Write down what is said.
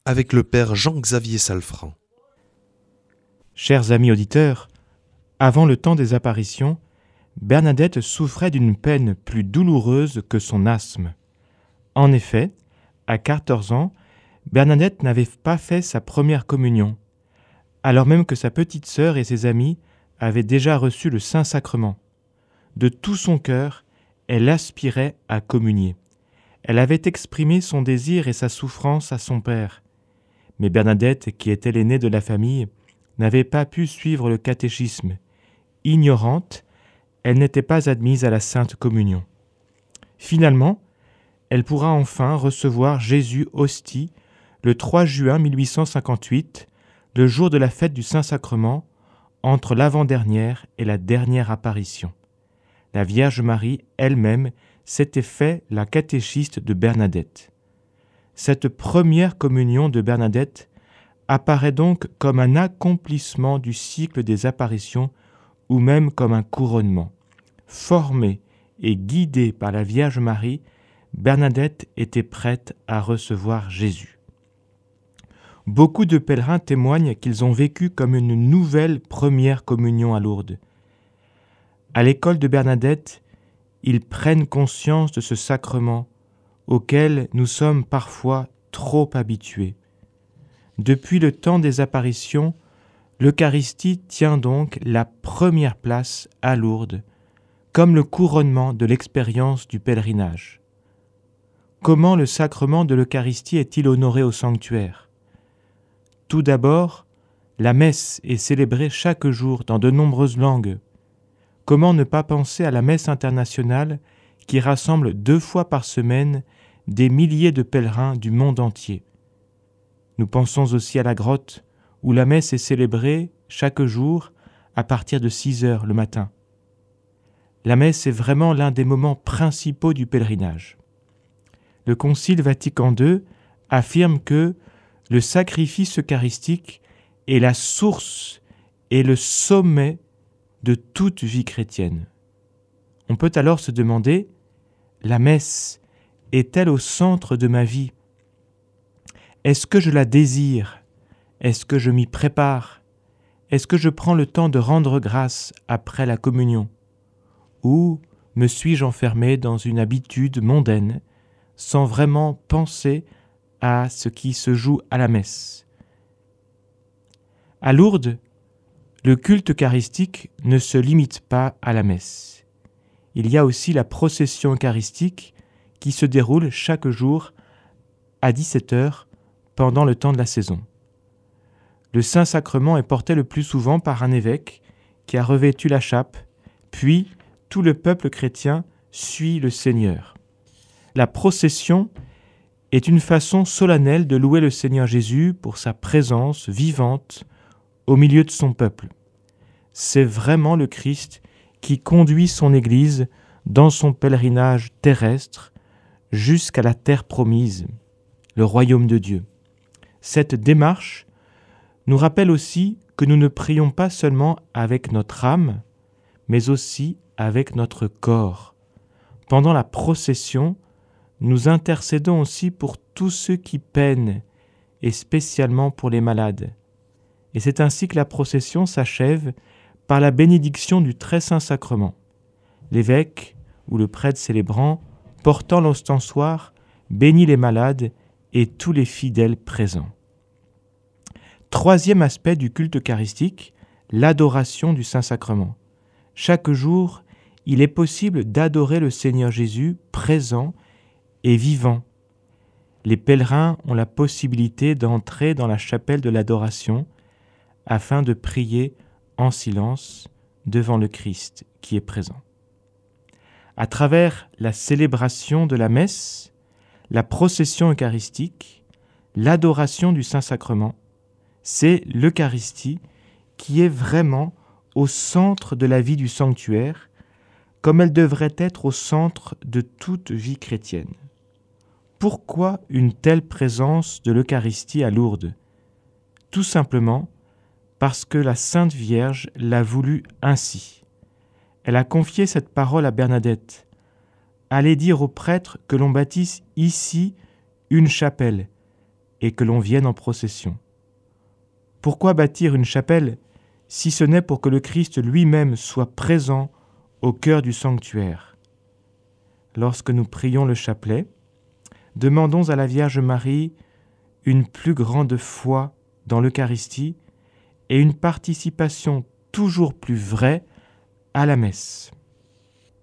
avec le père Jean-Xavier Salfranc. Chers amis auditeurs, avant le temps des apparitions, Bernadette souffrait d'une peine plus douloureuse que son asthme. En effet, à 14 ans, Bernadette n'avait pas fait sa première communion, alors même que sa petite sœur et ses amis avaient déjà reçu le Saint-Sacrement. De tout son cœur, elle aspirait à communier. Elle avait exprimé son désir et sa souffrance à son père. Mais Bernadette, qui était l'aînée de la famille, n'avait pas pu suivre le catéchisme. Ignorante, elle n'était pas admise à la Sainte Communion. Finalement, elle pourra enfin recevoir Jésus hostie le 3 juin 1858, le jour de la fête du Saint-Sacrement, entre l'avant-dernière et la dernière apparition. La Vierge Marie elle-même s'était fait la catéchiste de Bernadette. Cette première communion de Bernadette apparaît donc comme un accomplissement du cycle des apparitions ou même comme un couronnement. Formée et guidée par la Vierge Marie, Bernadette était prête à recevoir Jésus. Beaucoup de pèlerins témoignent qu'ils ont vécu comme une nouvelle première communion à Lourdes. À l'école de Bernadette, ils prennent conscience de ce sacrement auquel nous sommes parfois trop habitués. Depuis le temps des apparitions, l'Eucharistie tient donc la première place à Lourdes, comme le couronnement de l'expérience du pèlerinage. Comment le sacrement de l'Eucharistie est-il honoré au sanctuaire ? Tout d'abord, la messe est célébrée chaque jour dans de nombreuses langues. Comment ne pas penser à la messe internationale qui rassemble 2 fois par semaine des milliers de pèlerins du monde entier ? Nous pensons aussi à la grotte où la messe est célébrée chaque jour à partir de 6 heures le matin. La messe est vraiment l'un des moments principaux du pèlerinage. Le Concile Vatican II affirme que le sacrifice eucharistique est la source et le sommet de toute vie chrétienne. On peut alors se demander, la messe est-elle au centre de ma vie ? Est-ce que je la désire ? Est-ce que je m'y prépare ? Est-ce que je prends le temps de rendre grâce après la communion ? Ou me suis-je enfermé dans une habitude mondaine sans vraiment penser à ce qui se joue à la messe ? À Lourdes, le culte eucharistique ne se limite pas à la messe. Il y a aussi la procession eucharistique qui se déroule chaque jour à 17h pendant le temps de la saison. Le Saint-Sacrement est porté le plus souvent par un évêque qui a revêtu la chape, puis tout le peuple chrétien suit le Seigneur. La procession est une façon solennelle de louer le Seigneur Jésus pour sa présence vivante au milieu de son peuple. C'est vraiment le Christ qui conduit son Église dans son pèlerinage terrestre jusqu'à la terre promise, le royaume de Dieu. Cette démarche nous rappelle aussi que nous ne prions pas seulement avec notre âme, mais aussi avec notre corps. Pendant la procession, nous intercédons aussi pour tous ceux qui peinent, et spécialement pour les malades. Et c'est ainsi que la procession s'achève par la bénédiction du très saint sacrement. L'évêque ou le prêtre célébrant, portant l'ostensoir, bénit les malades et tous les fidèles présents. Troisième aspect du culte eucharistique, l'adoration du Saint-Sacrement. Chaque jour, il est possible d'adorer le Seigneur Jésus présent et vivant. Les pèlerins ont la possibilité d'entrer dans la chapelle de l'adoration afin de prier en silence devant le Christ qui est présent. À travers la célébration de la messe, la procession eucharistique, l'adoration du Saint-Sacrement, c'est l'Eucharistie qui est vraiment au centre de la vie du sanctuaire, comme elle devrait être au centre de toute vie chrétienne. Pourquoi une telle présence de l'Eucharistie à Lourdes ? Tout simplement parce que la Sainte Vierge l'a voulu ainsi. Elle a confié cette parole à Bernadette. Allez dire aux prêtres que l'on bâtisse ici une chapelle. et que l'on vienne en procession. Pourquoi bâtir une chapelle si ce n'est pour que le Christ lui-même soit présent au cœur du sanctuaire? Lorsque nous prions le chapelet, demandons à la Vierge Marie une plus grande foi dans l'Eucharistie et une participation toujours plus vraie à la messe.